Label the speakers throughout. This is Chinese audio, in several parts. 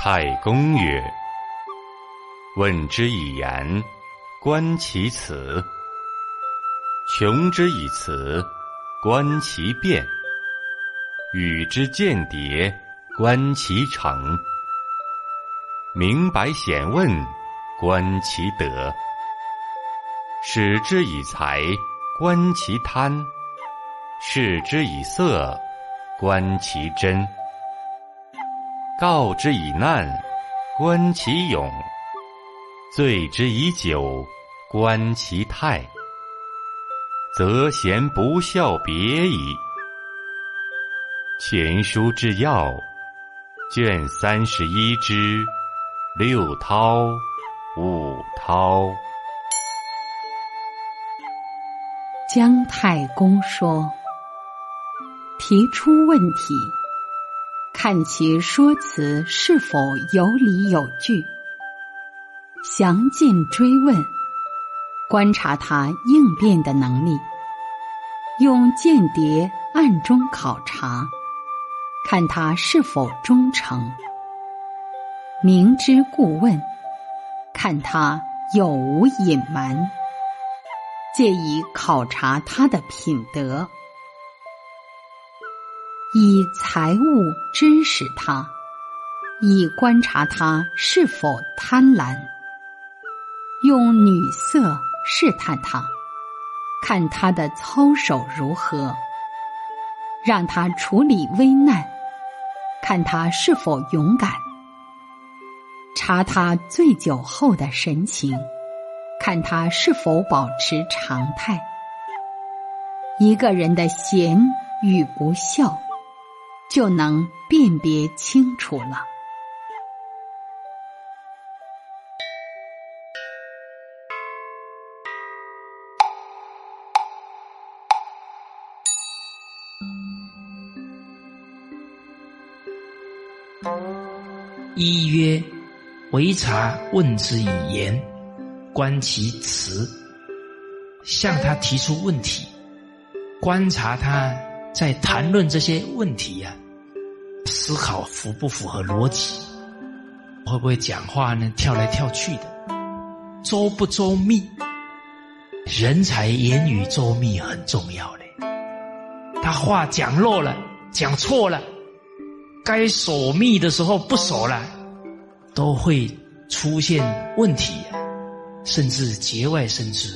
Speaker 1: 太公曰：问之以言，观其辞；穷之以辞，观其变；与之间谍，观其诚；明白显问，观其德；使之以财，观其贪；示之以色，观其真；告之以难，观其勇；醉之以酒，观其态；则贤不肖别矣。前书之要，卷31之6韬5韬。
Speaker 2: 姜太公说，提出问题，看其说辞是否有理有据，详尽追问，观察他应变的能力，用间谍暗中考察，看他是否忠诚，明知故问，看他有无隐瞒，借以考察他的品德，以财物支使他，以观察他是否贪婪，用女色试探他，看他的操守如何，让他处理危难，看他是否勇敢，查他醉酒后的神情，看他是否保持常态。一个人的贤与不孝，就能辨别清楚了。
Speaker 3: 一曰：为察问之以言，观其辞。向他提出问题，观察他在谈论这些问题思考符不符合逻辑，会不会讲话呢跳来跳去的，周不周密。人才言语周密很重要嘞，他话讲漏了，讲错了，该守密的时候不守了，都会出现问题甚至节外生枝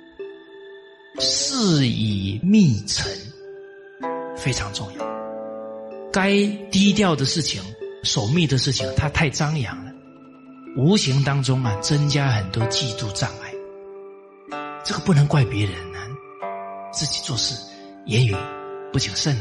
Speaker 3: 事以密陈非常重要。该低调的事情，守密的事情，它太张扬了，无形当中增加很多嫉妒障碍。这个不能怪别人自己做事言语不谨慎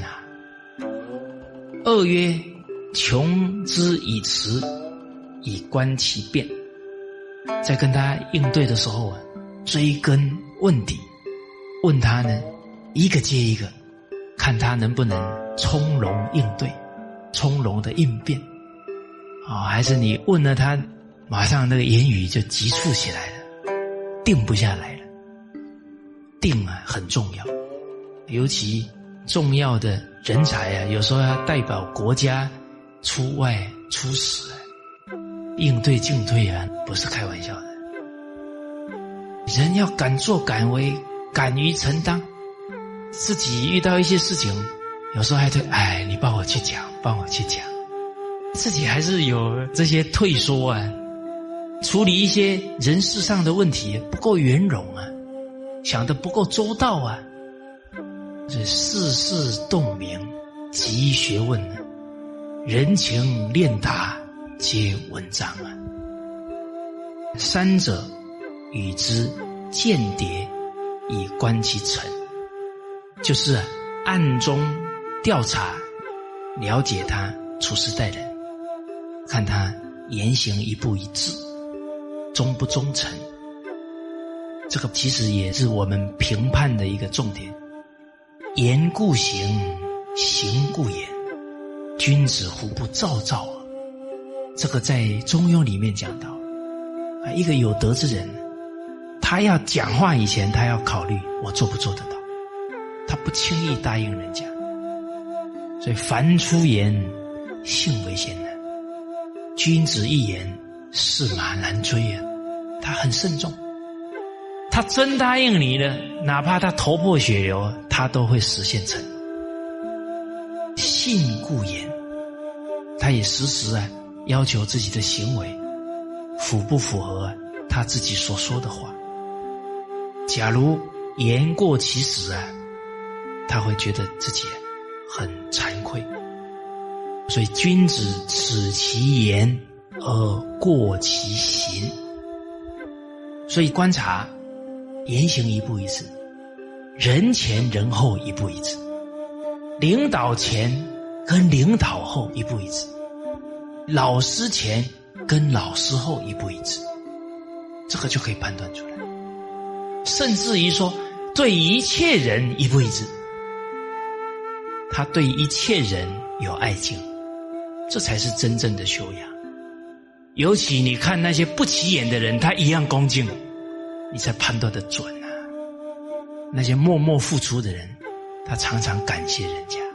Speaker 3: 二曰：穷之以辞，以观其变。在跟他应对的时候追根问底，问他呢一个接一个，看他能不能从容应对，从容的应变还是你问了他，马上那个言语就急促起来了，定不下来了。定很重要，尤其重要的人才有时候要代表国家出外出使应对进退不是开玩笑的。人要敢作敢为，敢于承担。自己遇到一些事情，有时候还得你帮我去讲，帮我去讲，自己还是有这些退缩处理一些人事上的问题不够圆融想得不够周到这世事洞明极学问人情练达皆文章三者与之间谍，以观其诚。就是暗中调查，了解他处事待人，看他言行一不一致，忠不忠诚。这个其实也是我们评判的一个重点。言故行，行故言，君子胡不躁躁这个在中庸里面讲到一个有德之人，他要讲话以前，他要考虑我做不做得到，他不轻易答应人家。所以凡出言，信为先君子一言，驷马难追啊，他很慎重。他真答应你了，哪怕他头破血流，他都会实现承诺。信故言，他也时时要求自己的行为符不符合他自己所说的话。假如言过其实他会觉得自己很惭愧。所以君子耻其言而过其行。所以观察言行一步一致，人前人后一步一致，领导前跟领导后一步一致，老师前跟老师后一步一致，这个就可以判断出来。甚至于说对一切人一步一致，他对一切人有爱敬，这才是真正的修养。尤其你看那些不起眼的人，他一样恭敬，你才判断得准啊。那些默默付出的人，他常常感谢人家。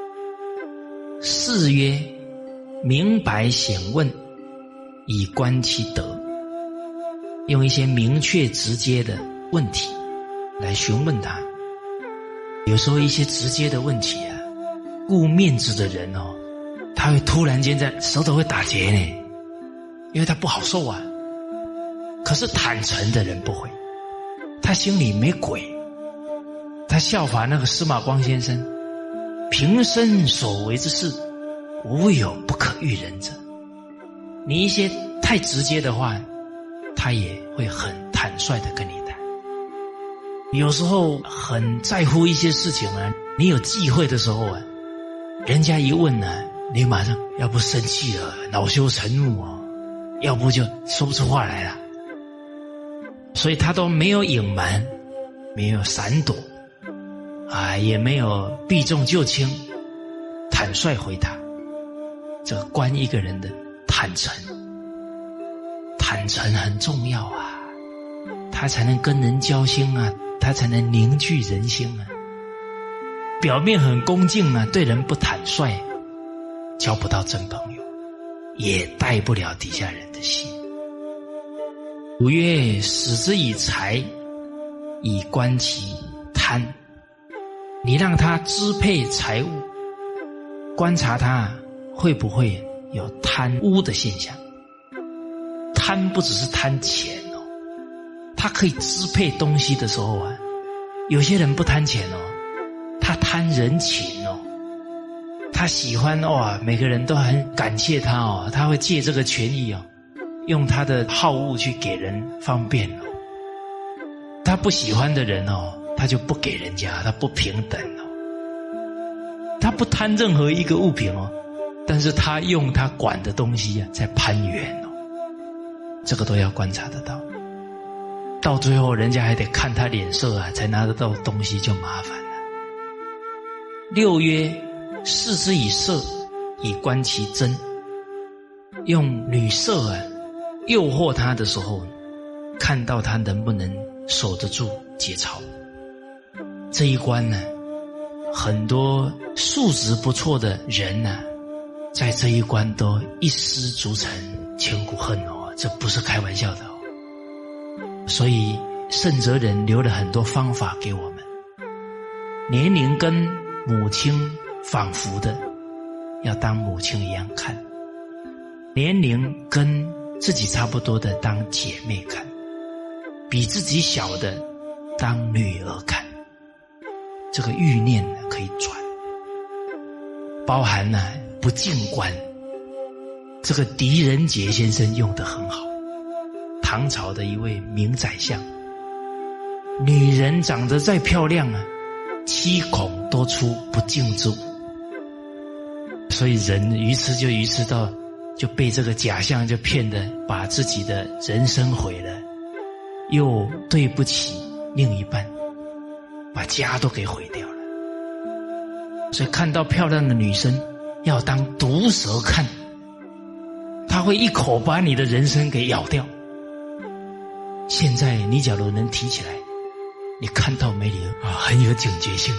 Speaker 3: 是曰明白显问，以观其德。用一些明确直接的问题来询问他。有时候一些直接的问题顾面子的人他会突然间在舌头会打结呢，因为他不好受啊。可是坦诚的人不会，他心里没鬼。他效法那个司马光先生，平生所为之事，无有不可喻人者。你一些太直接的话，他也会很坦率的跟你谈。有时候很在乎一些事情你有忌讳的时候人家一问你马上要不生气了，恼羞成怒要不就说不出话来了。所以他都没有隐瞒，没有闪躲也没有避重就轻，坦率回答。这个观一个人的坦诚，坦诚很重要他才能跟人交心他才能凝聚人心表面很恭敬对人不坦率，交不到真朋友，也带不了底下人的心。古曰：使之以财，以观其贪。你让他支配财物，观察他会不会有贪污的现象。贪不只是贪钱他可以支配东西的时候有些人不贪钱他贪人情他喜欢每个人都很感谢他他会借这个权益用他的好恶去给人方便他不喜欢的人他就不给人家，他不平等他不贪任何一个物品但是他用他管的东西在攀援这个都要观察得到。到最后人家还得看他脸色才拿得到东西，就麻烦了。六曰：视之以色，以观其真。用女色诱惑他的时候，看到他能不能守得住节操。这一关很多素质不错的人在这一关都一失足成千古恨这不是开玩笑的所以圣哲人留了很多方法给我们。年龄跟母亲仿佛的，要当母亲一样看；年龄跟自己差不多的当姐妹看，比自己小的当女儿看。这个欲念可以转，包含不进观。这个狄仁杰先生用得很好，唐朝的一位名宰相。女人长得再漂亮七孔多出不净之物。所以人愚痴就愚痴到就被这个假象就骗得把自己的人生毁了，又对不起另一半，把家都给毁掉了。所以看到漂亮的女生要当毒蛇看，她会一口把你的人生给咬掉。现在你假如能提起来，你看到美女很有警觉性。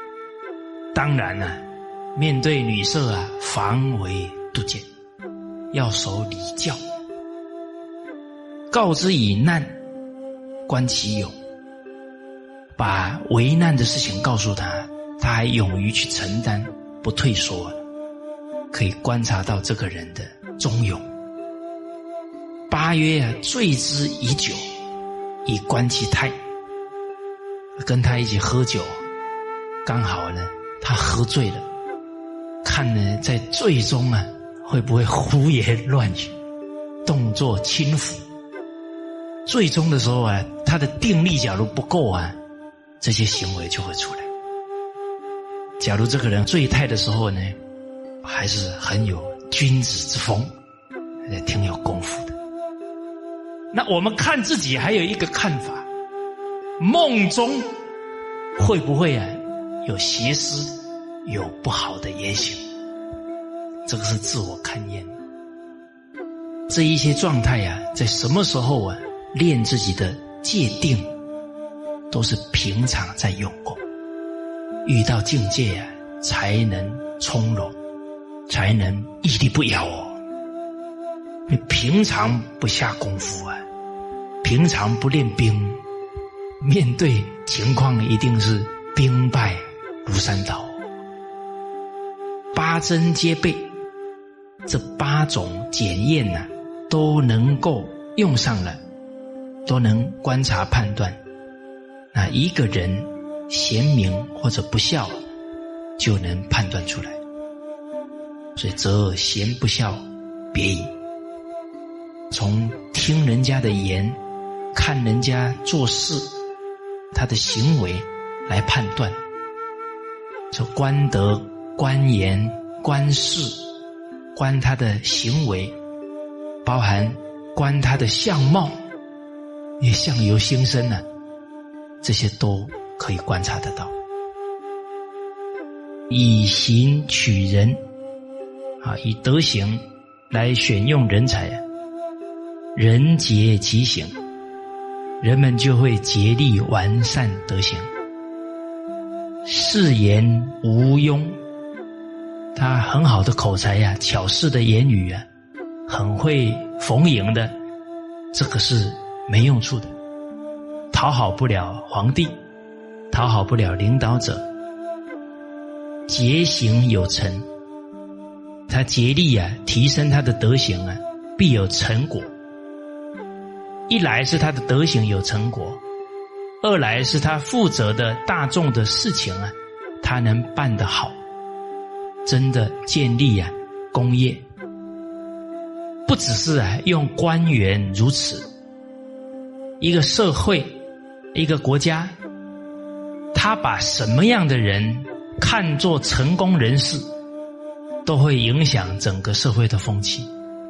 Speaker 3: 当然面对女色防微杜渐， 要守礼教，告之以难，观其勇。把为难的事情告诉他，他还勇于去承担，不退缩，可以观察到这个人的忠勇。八曰醉之以酒，以观其态。跟他一起喝酒，刚好呢他喝醉了，看呢在醉中啊会不会胡言乱语，动作轻浮。醉中的时候啊，他的定力假如不够啊，这些行为就会出来。假如这个人醉态的时候呢，还是很有君子之风，也挺有功夫的。那我们看自己还有一个看法，梦中会不会啊有邪思，有不好的言行？这个是自我勘验。这一些状态啊，在什么时候啊练自己的戒定，都是平常在用功，遇到境界啊才能从容，才能屹立不摇哦。你平常不下功夫啊，平常不练兵，面对情况一定是兵败如山倒。八真皆备，这8种检验啊都能够用上了，都能观察判断。那一个人贤明或者不孝，就能判断出来。所以择贤不孝别矣。从听人家的言，看人家做事，他的行为来判断。说观德、观言、观事，观他的行为，包含观他的相貌，也相由心生啊，这些都可以观察得到。以行取人啊，以德行来选用人才啊，人竭其行，人们就会竭力完善德行。誓言无庸，他很好的口才啊，巧饰的言语啊，很会逢迎的，这个是没用处的，讨好不了皇帝，讨好不了领导者。节行有成，他竭力啊提升他的德行啊，必有成果。一来是他的德行有成果，二来是他负责的大众的事情啊，他能办得好，真的建立啊功业。不只是啊用官员如此，一个社会，一个国家，他把什么样的人看作成功人士，都会影响整个社会的风气。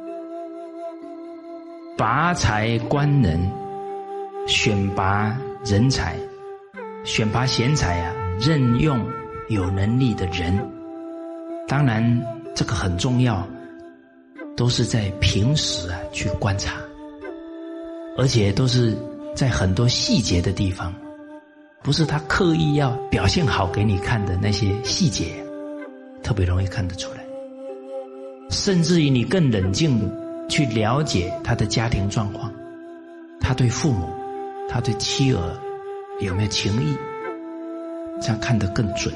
Speaker 3: 拔才观人，选拔人才，选拔贤才啊，任用有能力的人。当然这个很重要，都是在平时啊去观察，而且都是在很多细节的地方，不是他刻意要表现好给你看的那些细节，特别容易看得出来。甚至于你更冷静去了解他的家庭状况，他对父母，他对妻儿有没有情谊，这样看得更准。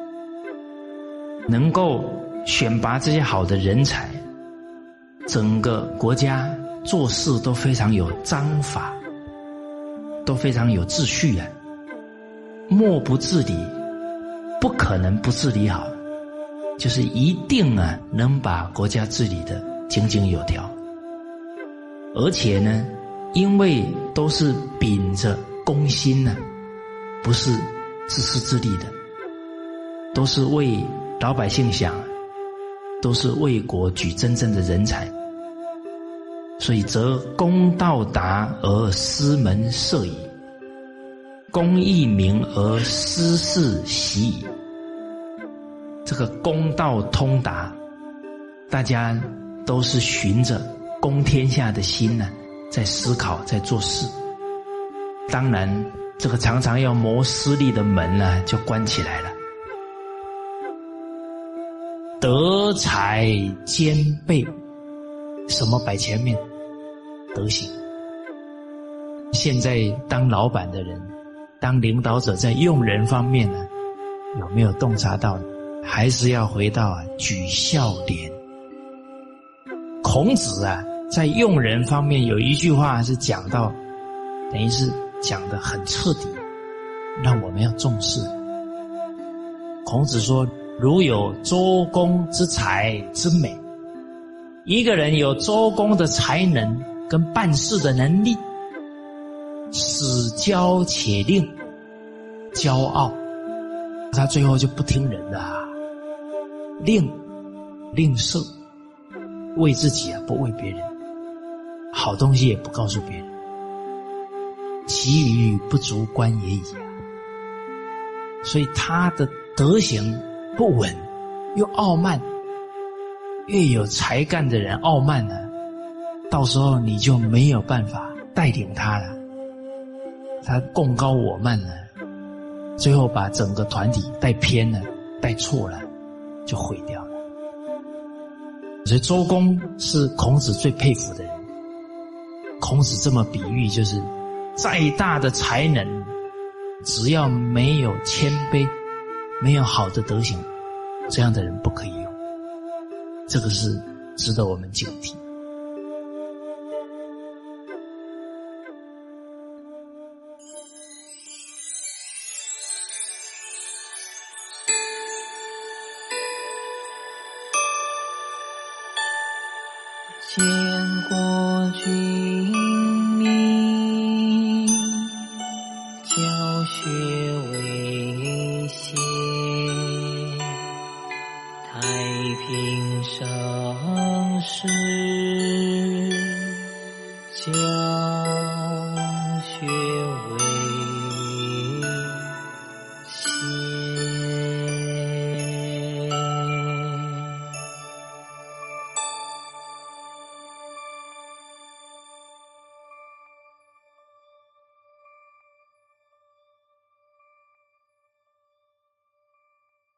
Speaker 3: 能够选拔这些好的人才，整个国家做事都非常有章法，都非常有秩序啊。莫不治理，不可能不治理好，就是一定啊能把国家治理得井井有条。而且呢，因为都是秉着公心啊，不是自私自利的，都是为老百姓想，都是为国举真正的人才，所以则公道达而私门塞矣，公义明而私事息矣。这个公道通达，大家都是循着公天下的心呢，在思考，在做事。当然这个常常要谋私利的门呢，就关起来了。德才兼备， 什么摆前面？德行。现在当老板的人，当领导者，在用人方面呢，有没有洞察到？还是要回到举孝廉。孔子在用人方面有一句话是讲到，等于是讲得很彻底，让我们要重视。孔子说，如有周公之才之美，一个人有周公的才能跟办事的能力，使骄且吝，骄傲，他最后就不听人的吝啬，为自己不为别人，好东西也不告诉别人，其余不足观也已所以他的德行不稳，又傲慢。越有才干的人傲慢到时候你就没有办法带领他了，他共高我慢最后把整个团体带偏了，带错了，就毁掉了。所以周公是孔子最佩服的人。孔子这么比喻，就是再大的才能，只要没有谦卑，没有好的德行，这样的人不可以用。这个是值得我们警惕。
Speaker 4: 见过君明，教学为